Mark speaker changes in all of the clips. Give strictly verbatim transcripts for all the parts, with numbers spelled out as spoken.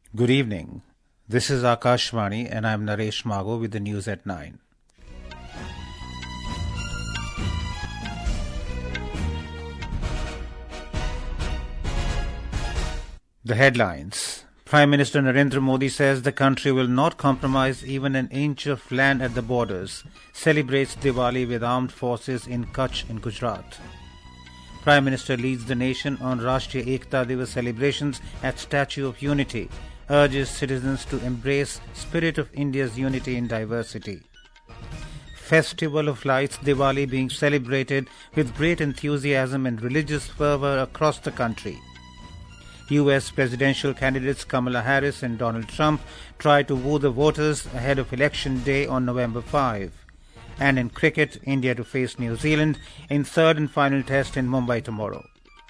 Speaker 1: Good evening. This is Akashvani and I am Naresh Mago with the news at nine. The headlines. Prime Minister Narendra Modi says the country will not compromise even an inch of land at the borders, celebrates Diwali with armed forces in Kutch in Gujarat. Prime Minister leads the nation on Rashtriya Ekta Divas celebrations at Statue of Unity, urges citizens to embrace spirit of India's unity in diversity. Festival of Lights Diwali being celebrated with great enthusiasm and religious fervour across the country. U S presidential candidates Kamala Harris and Donald Trump try to woo the voters ahead of Election Day on November fifth. And in cricket, India to face New Zealand in third and final test in Mumbai tomorrow.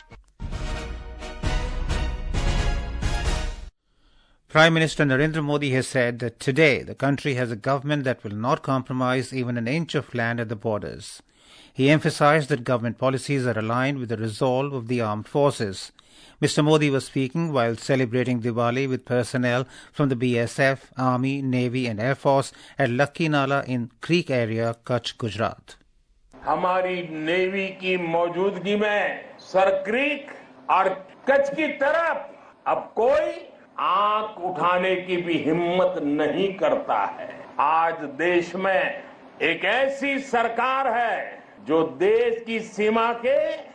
Speaker 1: Prime Minister Narendra Modi has said that today the country has a government that will not compromise even an inch of land at the borders. He emphasized that government policies are aligned with the resolve of the armed forces. Mister Modi was speaking while celebrating Diwali with personnel from the B S F, Army, Navy and Air Force at Lakki Nala in Creek area, Kutch, Gujarat.
Speaker 2: हमारी navy की मौजूदगी में sir creek और कच्छ की तरफ अब कोई आंख उठाने की भी हिम्मत नहीं करता है। आज देश में एक ऐसी सरकार है जो देश की सीमा के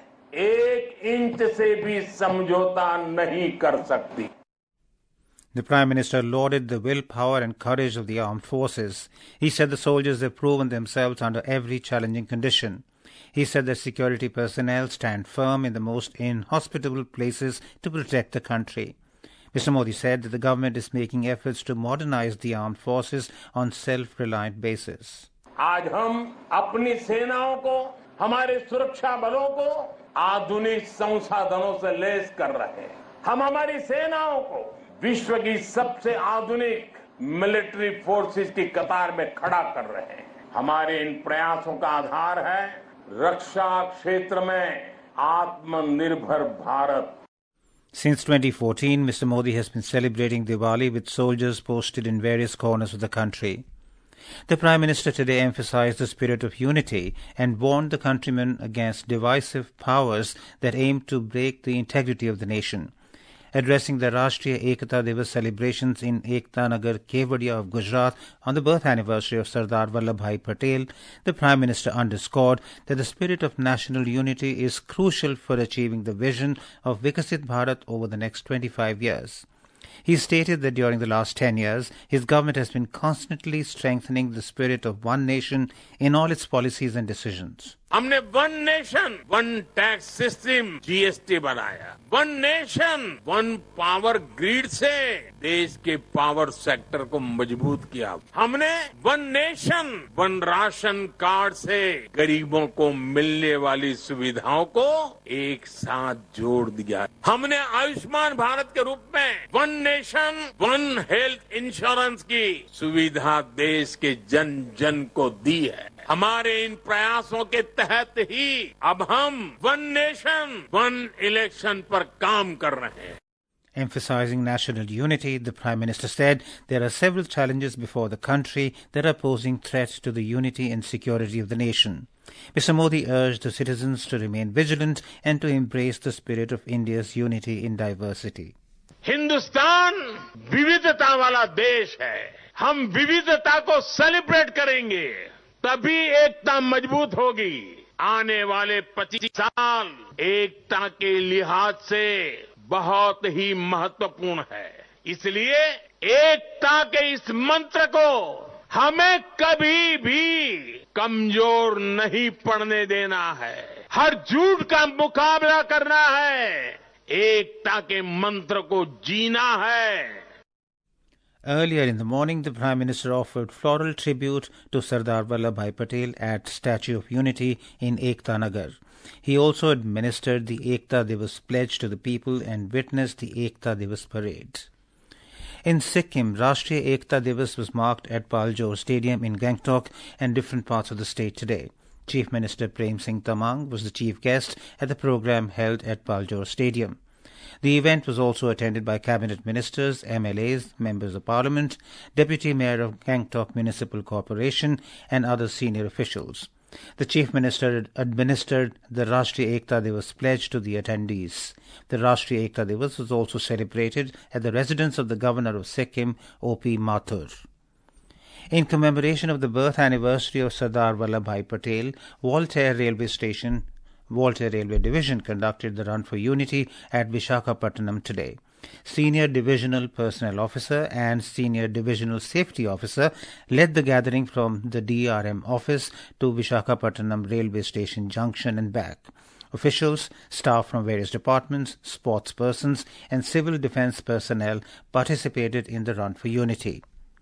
Speaker 2: एक इंच से भी समझौता नहीं कर सकती।
Speaker 1: The Prime Minister lauded the willpower and courage of the armed forces. He said the soldiers have proven themselves under every challenging condition. He said that security personnel stand firm in the most inhospitable places to protect the country. Mister Modi said that the government is making efforts to modernize the armed forces on self-reliant basis.
Speaker 2: आज हम अपनी सेनाओं को, हमारे सुरक्षा बलों को आधुनिक संसाधनों से लैस कर रहे हैं। हम हमारी सेनाओं को विश्व की सबसे आधुनिक मिलिट्री फोर्सेस की कतार में खड़ा कर रहे हैं। हमारे इन प्रयासों का आधार है रक्षा क्षेत्र में आत्मनिर्भर भारत।
Speaker 1: Since twenty fourteen, Mister Modi has been celebrating Diwali with soldiers posted in various corners of the country. The Prime Minister today emphasized the spirit of unity and warned the countrymen against divisive powers that aim to break the integrity of the nation. Addressing the Rashtriya Ekta Divas celebrations in Ekta Nagar, Kevadia of Gujarat on the birth anniversary of Sardar Vallabhbhai Patel, the Prime Minister underscored that the spirit of national unity is crucial for achieving the vision of Vikasit Bharat over the next twenty-five years. He stated that during the last ten years, his government has been constantly strengthening the spirit of one nation in all its policies and decisions.
Speaker 2: हमने one nation one tax system GST बनाया। One nation one power grid से देश के power sector को मजबूत किया। हमने one nation one ration card से गरीबों को मिलने वाली सुविधाओं को एक साथ जोड़ दिया। हमने आयुष्मान भारत के रूप में one nation one health insurance की सुविधा देश के जन जन को दी है। हमारे इन प्रयासों के तहत ही अब हम वन नेशन वन इलेक्शन पर काम कर रहे हैं।
Speaker 1: Emphasizing national unity, the Prime Minister said there are several challenges before the country that are posing threats to the unity and security of the nation. Mister Modi urged the citizens to remain vigilant and to embrace the spirit of India's unity in diversity.
Speaker 2: Hindustan विविधता वाला देश है। हम विविधता को celebrate करेंगे, तभी एकता मजबूत होगी। आने वाले पच्चीस साल एकता के लिहाज से बहुत ही महत्वपूर्ण है। इसलिए एकता के इस मंत्र को हमें कभी भी कमजोर नहीं पड़ने देना है। हर झूठ का मुकाबला करना है। एकता के मंत्र को जीना है।
Speaker 1: Earlier in the morning, the Prime Minister offered floral tribute to Sardar Vallabhbhai Patel at Statue of Unity in Ekta Nagar. He also administered the Ekta Divas pledge to the people and witnessed the Ekta Divas parade. In Sikkim, Rashtriya Ekta Divas was marked at Paljor Stadium in Gangtok and different parts of the state today. Chief Minister Prem Singh Tamang was the chief guest at the program held at Paljor Stadium. The event was also attended by cabinet ministers, M L As, members of parliament, deputy mayor of Gangtok Municipal Corporation and other senior officials. The Chief Minister administered the Rashtriya Ekta Divas pledge to the attendees. The Rashtriya Ekta Divas was also celebrated at the residence of the Governor of Sikkim, O P Mathur. In commemoration of the birth anniversary of Sardar Vallabhbhai Patel, Voltaire Railway Station, Voltaire Railway Division conducted the Run for Unity at Visakhapatnam today. Senior Divisional Personnel Officer and Senior Divisional Safety Officer led the gathering from the D R M office to Visakhapatnam Railway Station Junction and back. Officials, staff from various departments, sports persons and civil defence personnel participated in the Run for Unity.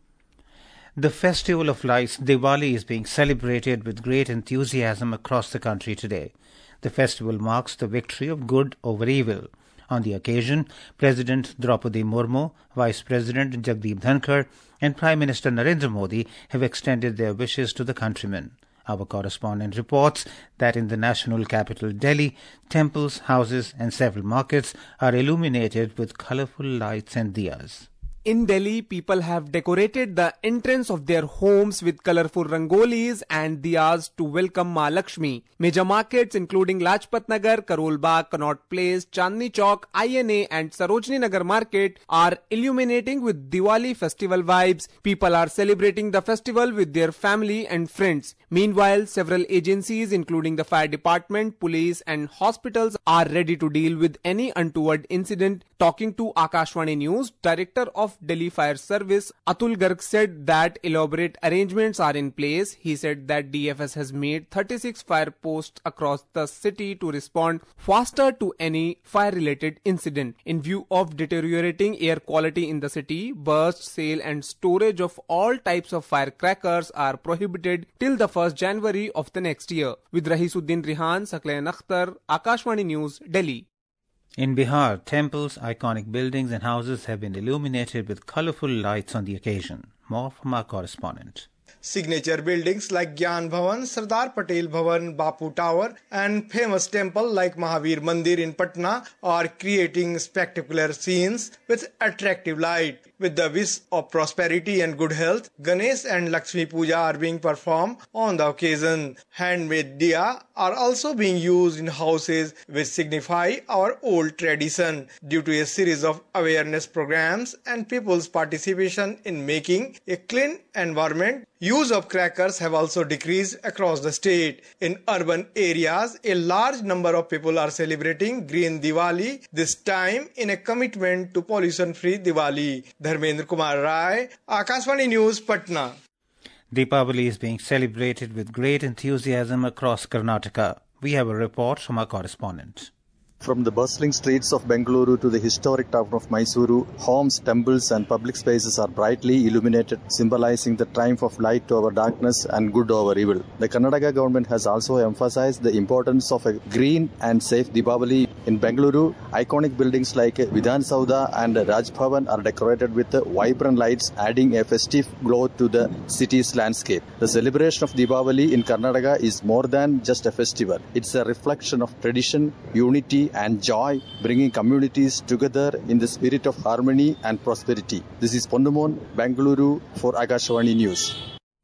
Speaker 1: The Festival of Lights, Diwali, is being celebrated with great enthusiasm across the country today. The festival marks the victory of good over evil. On the occasion, President Draupadi Murmu, Vice President Jagdeep Dhankar and Prime Minister Narendra Modi have extended their wishes to the countrymen. Our correspondent reports that in the national capital Delhi, temples, houses and several markets are illuminated with colourful lights and diyas.
Speaker 3: In Delhi, people have decorated the entrance of their homes with colourful rangolis and diyas to welcome Ma Lakshmi. Major markets including Lajpat Nagar, Karol Bagh, Connaught Place, Chandni Chowk, I N A and Sarojini Nagar Market are illuminating with Diwali festival vibes. People are celebrating the festival with their family and friends. Meanwhile, several agencies including the fire department, police and hospitals are ready to deal with any untoward incident. Talking to Akashvani News, Director of Delhi Fire Service, Atul Garg said that elaborate arrangements are in place. He said that D F S has made thirty-six fire posts across the city to respond faster to any fire-related incident. In view of deteriorating air quality in the city, burst, sale and storage of all types of firecrackers are prohibited till the first January of the next year. With Rahisuddin Rihan, Saklayan Akhtar, Akashvani News, Delhi.
Speaker 1: In Bihar, temples, iconic buildings and houses have been illuminated with colourful lights on the occasion. More from our correspondent.
Speaker 4: Signature buildings like Gyan Bhavan, Sardar Patel Bhavan, Bapu Tower and famous temple like Mahavir Mandir in Patna are creating spectacular scenes with attractive light. With the wish of prosperity and good health, Ganesh and Lakshmi Puja are being performed on the occasion. Handmade diya are also being used in houses which signify our old tradition. Due to a series of awareness programs and people's participation in making a clean environment, use of crackers have also decreased across the state. In urban areas, a large number of people are celebrating Green Diwali, this time in a commitment to pollution-free Diwali. Dharmendra Kumar Rai, Akashvani News, Patna.
Speaker 1: Deepavali is being celebrated with great enthusiasm across Karnataka. We have a report from our correspondent.
Speaker 5: From the bustling streets of Bengaluru to the historic town of Mysuru, homes, temples and public spaces are brightly illuminated, symbolizing the triumph of light over darkness and good over evil. The Karnataka government has also emphasized the importance of a green and safe Deepavali. In Bengaluru, iconic buildings like Vidhan Saudha and Raj Bhavan are decorated with vibrant lights, adding a festive glow to the city's landscape. The celebration of Deepavali in Karnataka is more than just a festival. It's a reflection of tradition, unity and joy, bringing communities together in the spirit of harmony and prosperity. This is Ponnumon, Bengaluru for Akashvani News.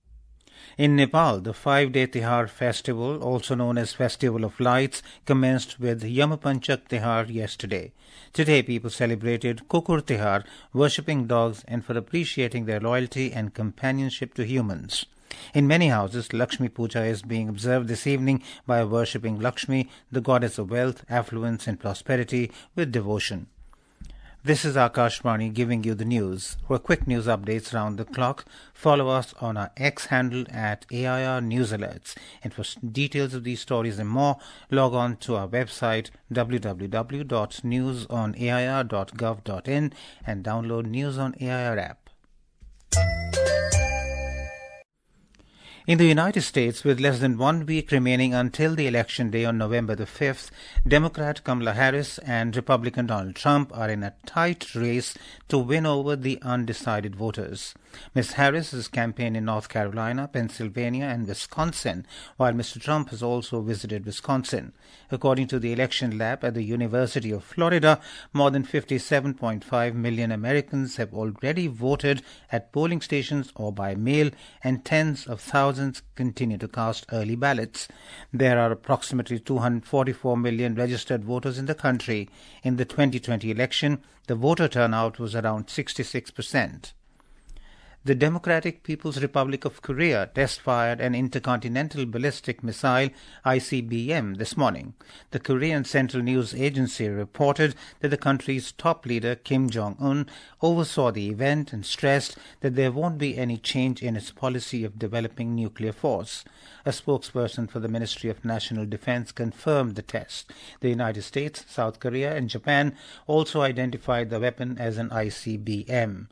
Speaker 1: In Nepal, the five-day Tihar festival, also known as Festival of Lights, commenced with Yamapanchak Tihar yesterday. Today, people celebrated Kukur Tihar, worshipping dogs and for appreciating their loyalty and companionship to humans. In many houses, Lakshmi Puja is being observed this evening by worshipping Lakshmi, the goddess of wealth, affluence and prosperity, with devotion. This is Akashvani giving you the news. For quick news updates round the clock, follow us on our X handle at A I R News Alerts. And for details of these stories and more, log on to our website w w w dot news on a i r dot gov dot in and download News on A I R app. In the United States, with less than one week remaining until the election day on November the fifth, Democrat Kamala Harris and Republican Donald Trump are in a tight race to win over the undecided voters. Miz Harris has campaigned in North Carolina, Pennsylvania and Wisconsin, while Mister Trump has also visited Wisconsin. According to the election lab at the University of Florida, more than fifty-seven point five million Americans have already voted at polling stations or by mail, and tens of thousands continue to cast early ballots. There are approximately two hundred forty-four million registered voters in the country. In the twenty twenty election, the voter turnout was around sixty-six percent. The Democratic People's Republic of Korea test-fired an intercontinental ballistic missile, I C B M, this morning. The Korean Central News Agency reported that the country's top leader, Kim Jong-un, oversaw the event and stressed that there won't be any change in its policy of developing nuclear force. A spokesperson for the Ministry of National Defense confirmed the test. The United States, South Korea and Japan also identified the weapon as an I C B M.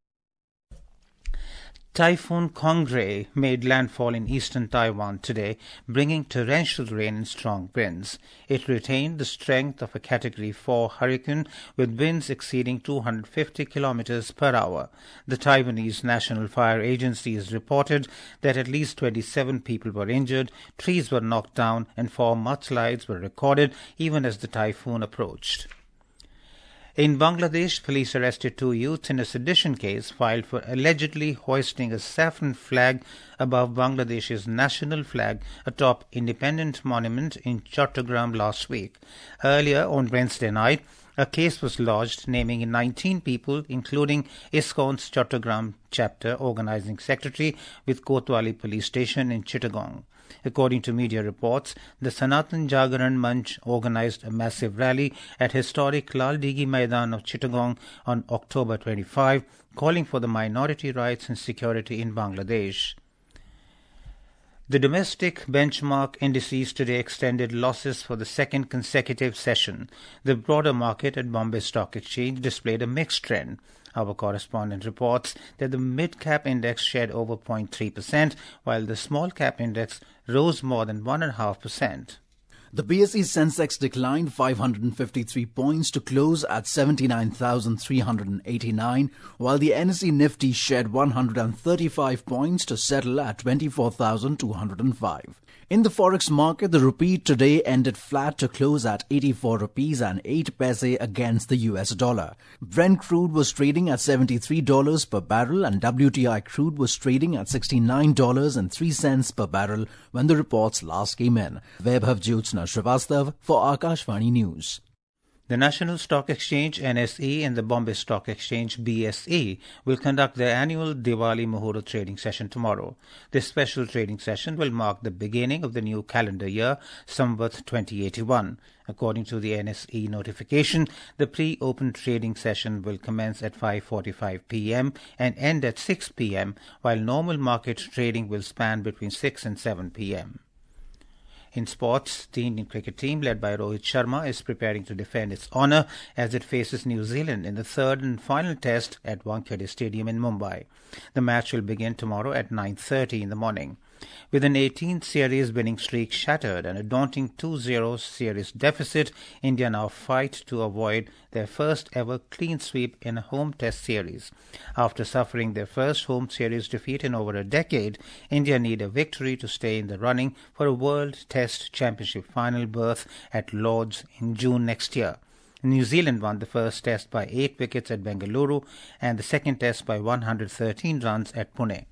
Speaker 1: Typhoon Kongray made landfall in eastern Taiwan today, bringing torrential rain and strong winds. It retained the strength of a Category four hurricane with winds exceeding two hundred fifty kilometers per hour. The Taiwanese National Fire Agency has reported that at least twenty-seven people were injured, trees were knocked down, and four mudslides were recorded even as the typhoon approached. In Bangladesh, police arrested two youths in a sedition case filed for allegedly hoisting a saffron flag above Bangladesh's national flag atop Independent Monument in Chattogram last week. Earlier on Wednesday night, a case was lodged naming nineteen people, including ISKCON's Chattogram chapter organizing secretary with Kotwali police station in Chittagong. According to media reports, the Sanatan Jagaran Manch organized a massive rally at historic Lal Digi Maidan of Chittagong on October twenty-fifth, calling for the minority rights and security in Bangladesh. The domestic benchmark indices today extended losses for the second consecutive session. The broader market at Bombay Stock Exchange displayed a mixed trend. Our correspondent reports that the mid-cap index shed over zero point three percent, while the small-cap index rose more than one point five percent.
Speaker 6: The B S E Sensex declined five hundred fifty-three points to close at seventy-nine thousand three hundred eighty-nine, while the N S E Nifty shed one hundred thirty-five points to settle at twenty-four thousand two hundred five. In the forex market, the rupee today ended flat to close at eighty-four rupees and eight paise against the U S dollar. Brent crude was trading at seventy-three dollars per barrel and W T I crude was trading at sixty-nine dollars and three cents per barrel when the reports last came in. Vaibhav Jyotsna Srivastav for Akashvani News.
Speaker 1: The National Stock Exchange N S E and the Bombay Stock Exchange B S E will conduct their annual Diwali Muhurta trading session tomorrow. This special trading session will mark the beginning of the new calendar year, Samvat twenty eighty-one. According to the N S E notification, the pre-open trading session will commence at five forty-five p.m. and end at six p.m., while normal market trading will span between six and seven p.m. In sports, the Indian cricket team led by Rohit Sharma is preparing to defend its honour as it faces New Zealand in the third and final test at Wankhede Stadium in Mumbai. The match will begin tomorrow at nine thirty in the morning. With an eighteen series winning streak shattered and a daunting two zero series deficit, India now fight to avoid their first ever clean sweep in a home test series. After suffering their first home series defeat in over a decade, India need a victory to stay in the running for a World Test Championship final berth at Lord's in June next year. New Zealand won the first test by eight wickets at Bengaluru and the second test by one hundred thirteen runs at Pune.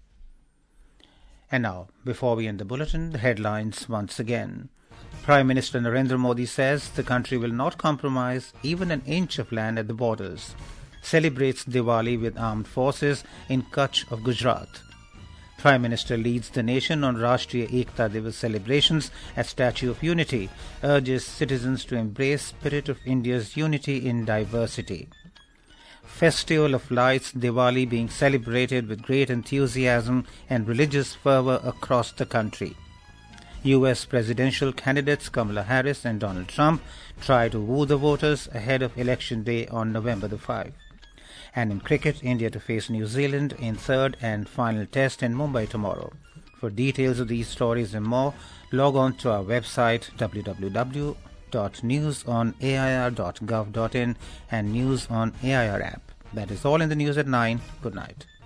Speaker 1: And now, before we end the bulletin, the headlines once again. Prime Minister Narendra Modi says the country will not compromise even an inch of land at the borders. Celebrates Diwali with armed forces in Kutch of Gujarat. Prime Minister leads the nation on Rashtriya Ekta Divas celebrations at Statue of Unity, urges citizens to embrace spirit of India's unity in diversity. Festival of Lights Diwali being celebrated with great enthusiasm and religious fervour across the country. U S presidential candidates Kamala Harris and Donald Trump try to woo the voters ahead of Election Day on November the fifth. And in cricket, India to face New Zealand in third and final test in Mumbai tomorrow. For details of these stories and more, log on to our website w w w dot news on a i r dot gov dot in and News on A I R app. That is all in the news at nine. Good night.